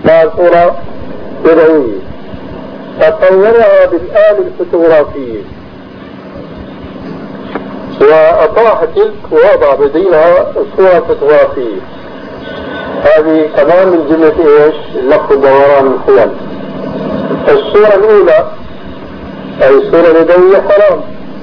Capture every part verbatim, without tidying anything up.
مع صورة يدوية، فصورها بالآلة الفوتوغرافية وأطاح تلك ووضع بديلها صورة فوتوغرافية. هذه كمان من جملة ايش؟ لف دوران الخيال. الصورة الأولى أي الصورة اليدوية حرام،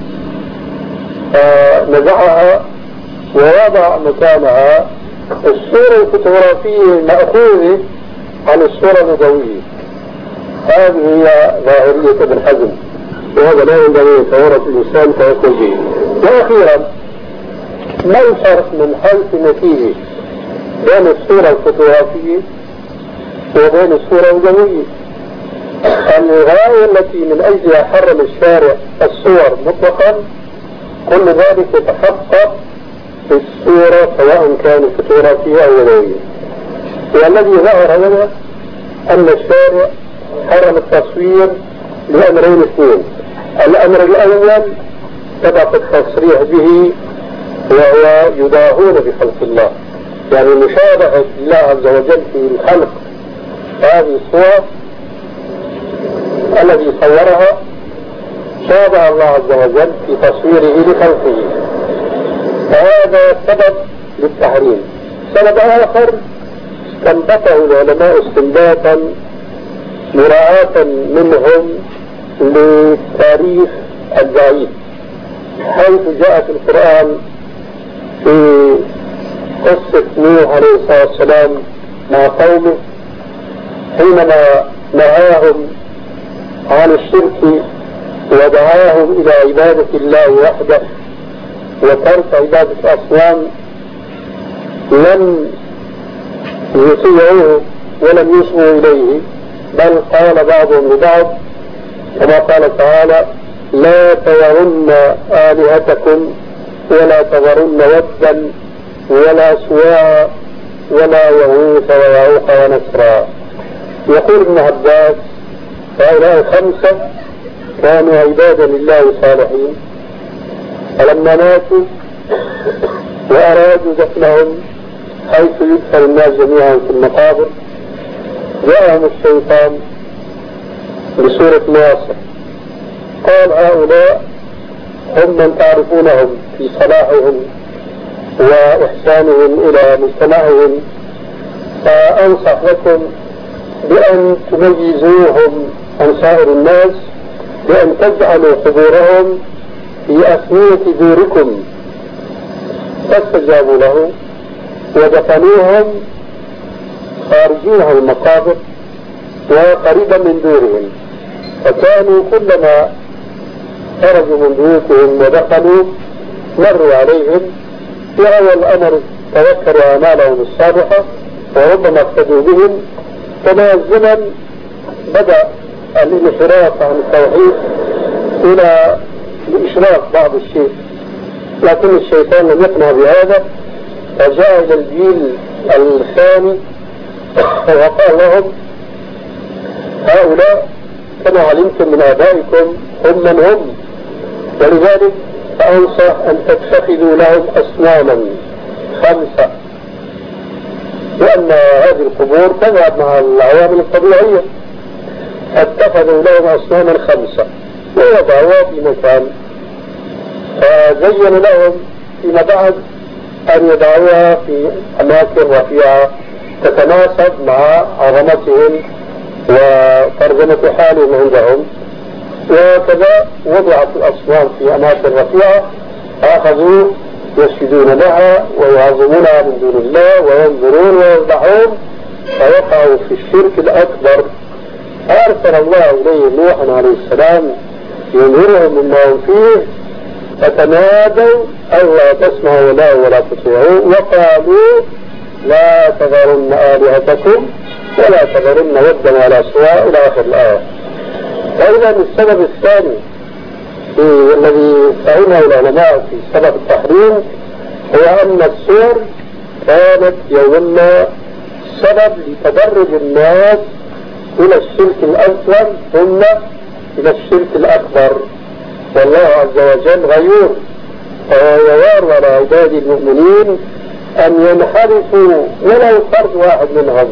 فنزعها ووضع مكانها الصورة الفوتوغرافية المأخوذة عن الصورة اليدوية. هذه هي ظاهرية ابن حزم، وهذا لا ينبغي يتورط الإنسان فيقول به. وأخيرا، ما الفرق من حيث النتيجة بين الصورة الفوتوغرافية وبين الصورة اليدوية؟ الغاية التي من أجلها حرم الشارع الصور مطلقا كل ذلك يتحقق في الصورة سواء كانت فوتوغرافية أو يدوية. والذي ظهر هنا أن الشارع حرم التصوير لأمرين اثنين. الأمر الأول سبق التصريح به وهو يداهون بخلق الله، يعني مشابهة الله عز وجل في الخلق. هذه الصور الذي صورها شابه الله عز وجل في تصويره لخلقه، فهذا سبب للتحريم. سبب آخر استنبطه العلماء استنباطا مراعاة منهم للتاريخ الضعيف، حيث جاء في القرآن في قصة نوح عليه الصلاة والسلام مع قومه حينما نهاهم عن الشرك ودعاهم إلى عبادة الله وحده وترك عبادة الأصنام، لم يطيعوه ولم يصغوا إليه، بل قال بعضهم لبعض كما قال تعالى: لا تذرن آلهتكم ولا تذرن ودا ولا سواع ولا يغوث ويعوق ونسرا. يقول ابن عباس: هؤلاء الخمسة كانوا عبادا لله صالحين، فلما ماتوا وأرادوا دفنهم حيث يدفن الناس جميعا في المقابر جاءهم الشيطان بصورة ناصر، قال: هؤلاء هم من تعرفونهم في صلاحهم وإحسانهم إلى مجتمعهم، فأنصح لكم بأن تميزوهم عن سائر الناس بأن تجعلوا قبورهم في أثنية دوركم. فاستجابوا له ودفنوهم خارجين عن المقابر وقريبا من دورهم، فكانوا كلما خرجوا من بيوتهم ودخلوا مروا عليهم في أول الأمر تذكروا أعمالهم الصالحة وربما اقتدوا بهم، فمع الزمن بدأ الانحراف عن التوحيد إلى الإشراك بعض الشيء، لكن الشيطان لم يقنع بهذا فجاء إلى الجيل الثاني وقال لهم: هؤلاء كما علمتم من آبائكم هم من هم، ولذلك فأنصح أن تتخذوا لهم أصناما خمسة، لأن هذه القبور تذهب مع العوامل الطبيعية، اتخذوا لهم أصناما خمسة ووضعوها في مكان، فزين لهم فيما بعد أن يضعوها في أماكن رفيعة تتناسب مع عظمتهم وترجمة حالهم عندهم، وكذا وضعت الأصنام في أماكن رفيعة فأخذوا يسجدون لها ويعظمونها من دون الله وينظرون ويذبحون، فوقعوا في الشرك الأكبر. أرسل الله إليه نوحا عليه السلام ينذرهم مما هم فيه، فتنادوا ألا تسمعوا له ولا تطيعوا وقالوا: لا تذرن آلهتكم ولا تذرن ودا ولا سواع إلى آخر الآية. فإذا السبب الثاني الذي فهمه العلماء في سبب التحريم هو أن الصور كانت يومنا سبب لتدرج الناس إلى الشرك الأصغر ثم إلى الشرك الأكبر، والله عز وجل غيور فهو يوار على عباد المؤمنين أن ينحرفوا ولو فرد واحد منهم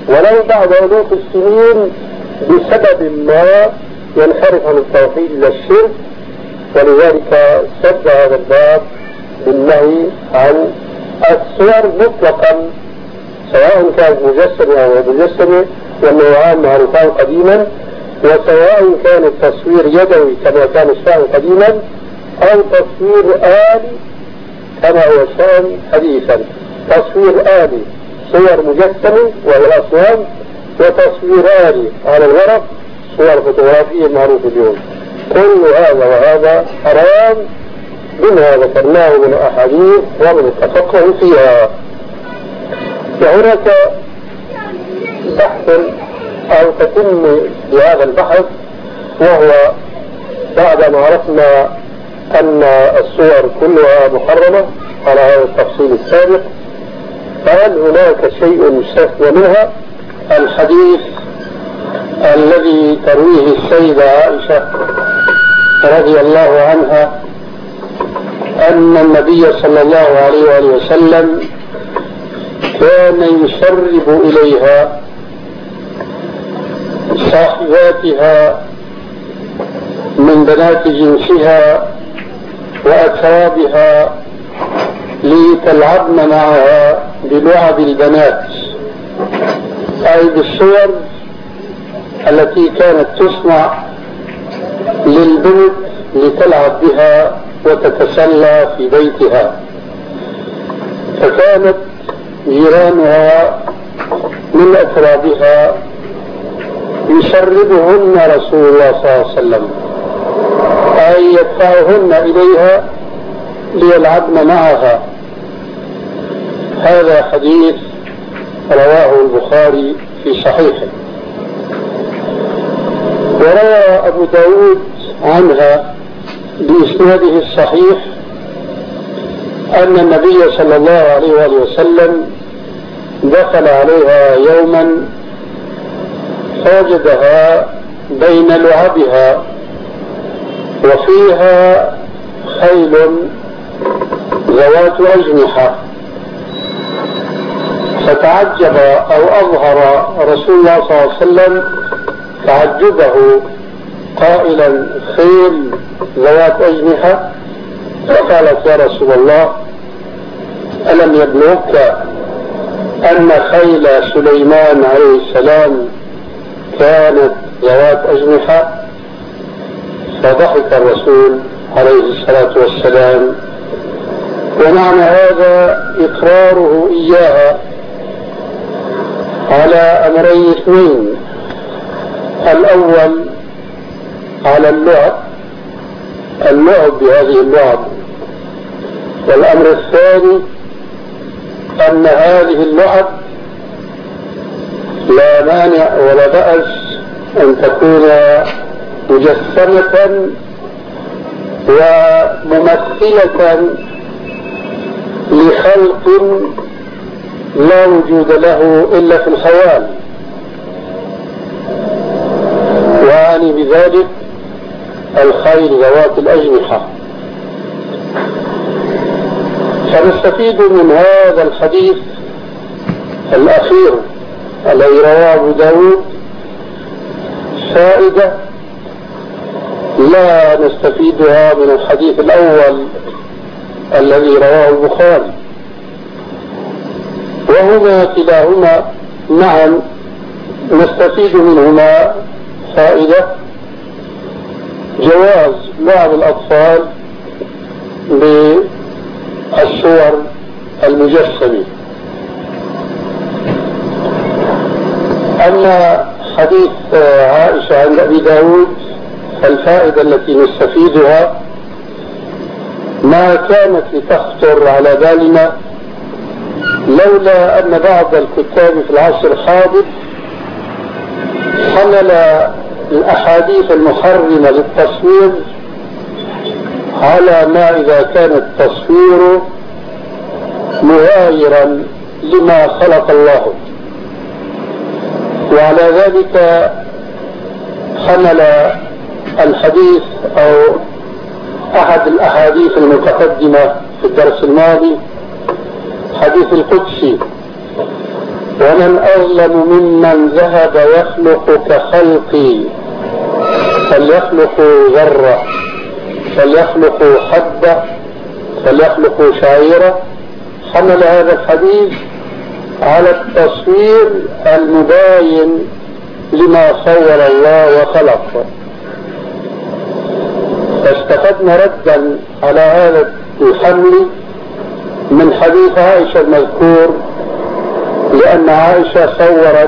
ولو بعد ألوف السنين بسبب ما ينحرف عن التوحيد إلى الشرك، ولذلك سد هذا الباب بالنهي عن الصور مطلقا، سواء كانت مجسمة أو غير مجسمة، والنوعان معروفان قديما، وسواء كان التصوير يدوي كما كان الشأن قديما أو تصوير آلي كما هو الشأن حديثا. تصوير آلي صور مجسمة وهي الأصوات، وتصوير آلي على الورق صور فوتوغرافية معروفة اليوم. كل هذا وهذا حرام بما ذكرناه من أحاديث ومن التفقه فيها. وهناك بحث أو تتم بهذا البحث، وهو بعد ما عرفنا أن الصور كلها محرمة على هذا التفصيل السابق، فهل هناك شيء يستثنى منها؟ الحديث الذي ترويه السيدة عائشة رضي الله عنها أن النبي صلى الله عليه وآله وسلم كان يسرب إليها صاحباتها من بنات جنسها وأكرابها لتلعبن معها بلعب البنات، أي بالصور التي كانت تصنع للبنت لتلعب بها وتتسلى في بيتها. فكانت جيرانها من أترابها يسربهن رسول الله صلى الله عليه وسلم، أي يدفعهن إليها ليلعبن معها. هذا حديث رواه البخاري في صحيحه. وروى أبو داود عنها بإسناده الصحيح أن النبي صلى الله عليه وآله وسلم دخل عليها يوما فوجدها بين لعبها وفيها خيل ذوات أجنحة، فتعجب أو أظهر رسول الله صلى الله عليه وسلم تعجبه قائلا: خيل ذوات أجنحة؟ فقالت: يا رسول الله، ألم يبلغك أن خيل سليمان عليه السلام كانت ذوات أجنحة؟ فضحك الرسول عليه الصلاة والسلام. ومعنى هذا إقراره إياها على أمرين اثنين: الأول على اللعب اللعب بهذه اللعب، والأمر الثاني أن هذه اللعب لا مانع ولا بأس أن تكون مجسمة وممثلة لخلق لا وجود له إلا في الخيال، وأعني بذلك الخيل ذوات الأجنحة. فنستفيد من هذا الحديث الأخير الذي رواه أبو داود فائدة لا نستفيدها من الحديث الأول الذي رواه البخاري. وهما كلاهما معا نستفيد منهما فائدة: جواز لعب الأطفال بالصور المجسمة. أما حديث عائشة عند أبي داود فالفائدة التي نستفيدها ما كانت لتخطر على بالنا لولا أن بعض الكتاب في العصر الحاضر حمل الأحاديث المحرمة للتصوير على ما إذا كان التصوير مغايرا لما خلق الله، وعلى ذلك حمل الحديث أو أحد الأحاديث المتقدمة في الدرس الماضي حديث القدسي ومن أظلم ممن ذهب يخلق كخلقي، فليخلق ذرة، فليخلق حبة، فليخلق شعيرة. حمل هذا الحديث على التصوير المباين لما صور الله وخلق. فاستفدنا ردا على هذا الحمل من حديث عائشة المذكور، لأن عائشة صورت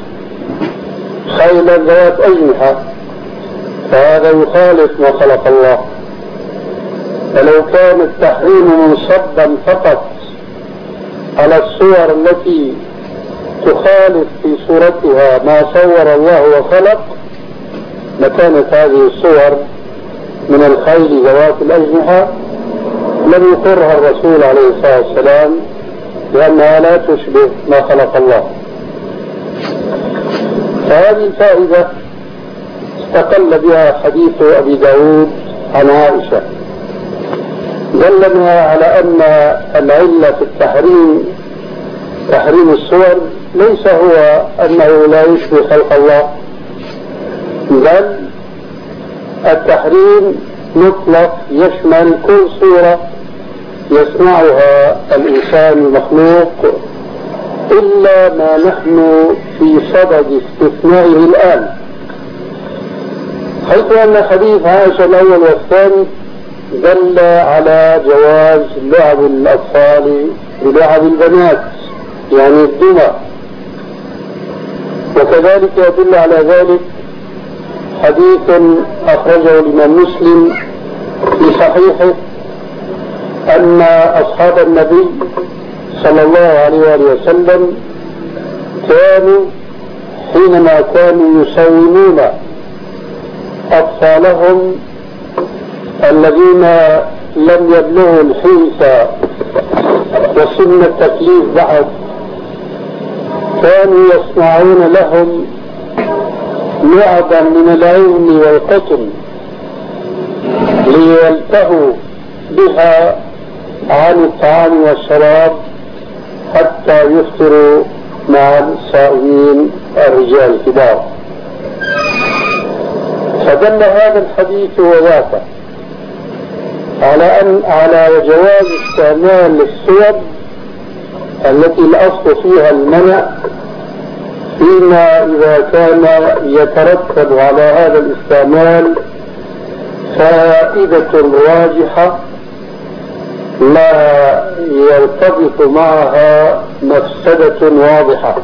خيلا ذات أجنحة، فهذا يخالف ما خلق الله. فلو كان التحريم منصبا فقط على الصور التي تخالف في صورتها ما صور الله وخلق، لكانت هذه الصور من الخيل ذوات الأجنحة لم يقرها الرسول عليه الصلاة والسلام، لأنها لا تشبه ما خلق الله. فهذه الفائدة استقل بها حديث أبي داود عن عائشة، دلنا على أن العلة في التحريم تحريم الصور ليس هو أنه لا يشبه خلق الله، بل التحريم مطلق يشمل كل صورة يصنعها الإنسان المخلوق، إلا ما نحن في صدد استثنائه الآن، حيث أن حديث عائشة الأول والثاني دل على جواز لعب الأطفال بلعب البنات، يعني الدمى، وكذلك يدل على ذلك حديث أخرجه الإمام مسلم في صحيحه أن أصحاب النبي صلى الله عليه وآله وسلم كانوا حينما كانوا يسومون أطفالهم الذين لم يبلغوا الحنث وسن التكليف بعد، كانوا يصنعون لهم لعبا من العلم والقطن ليلتهوا بها عن الطعام والشراب حتى يفطروا مع الصائمين الرجال الكبار. فدل هذا الحديث وذاته على أن على جواز استعمال الصور التي الأصل فيها المنع، فيما إذا كان يترتب على هذا الاستعمال فائدة راجحة لا يرتبط معها مفسدة واضحة.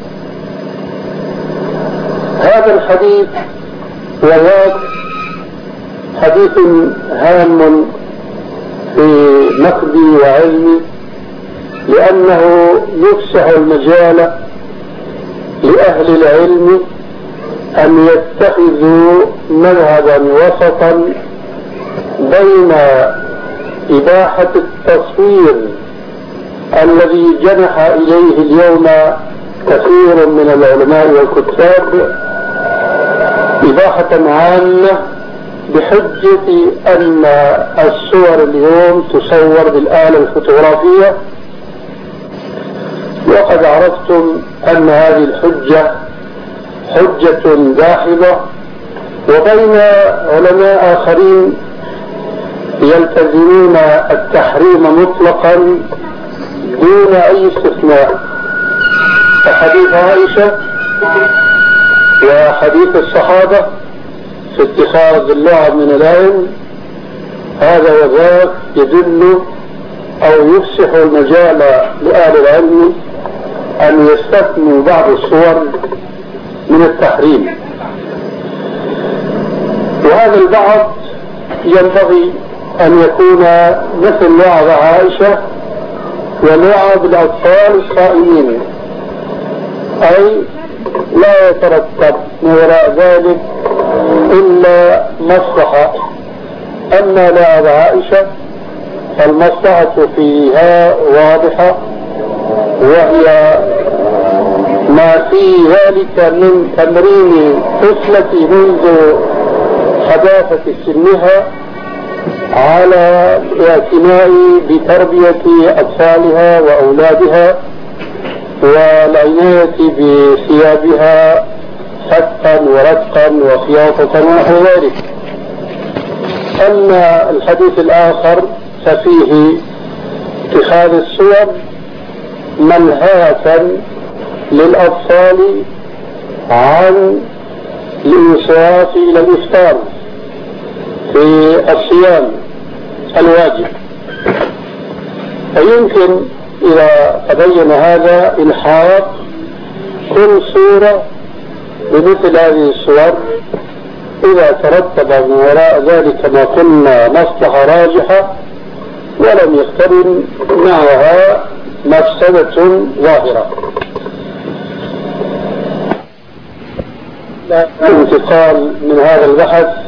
هذا الحديث وذاك حديث هام في نقدي وعلمي، لأنه يفسح المجال لأهل العلم أن يتخذوا مذهبا وسطا بين إباحة التصوير الذي جنح إليه اليوم كثير من العلماء والكتاب إباحة عامة بحجة أن الصور اليوم تصور بالآلة الفوتوغرافية، وقد عرفتم أن هذه الحجة حجة داحضة، وبين علماء آخرين يلتزمون التحريم مطلقا دون أي استثناء. فحديث عائشة وحديث الصحابة في اتخاذ اللعب من العلم هذا وذاك يدل أو يفسح المجال لأهل العلم أن يستثنوا بعض الصور من التحريم، وهذا البعض ينبغي أن يكون مثل لعب عائشة ولعب الأطفال الصائمين، أي لا يترتب من وراء ذلك إلا مصلحة. أما لعب عائشة فالمصلحة فيها واضحة، وهي ما في ذلك من تمرين طفلة منذ حداثة سنها على الاعتناء بتربية أطفالها وأولادها والعناية بثيابها حقا ورقا وخياطة ونحو ذلك. أما الحديث الآخر ففيه اتخاذ الصور منهاة للأطفال عن الإنصراف إلى الإفطار في الصيام الواجب. فيمكن إذا تبين هذا إلحاق كل صورة بمثل هذه الصور إذا ترتب من وراء ذلك ما قلنا مصلحة راجحة ولم يقترن معها مفسدة ظاهرة. الانتقال من هذا البحث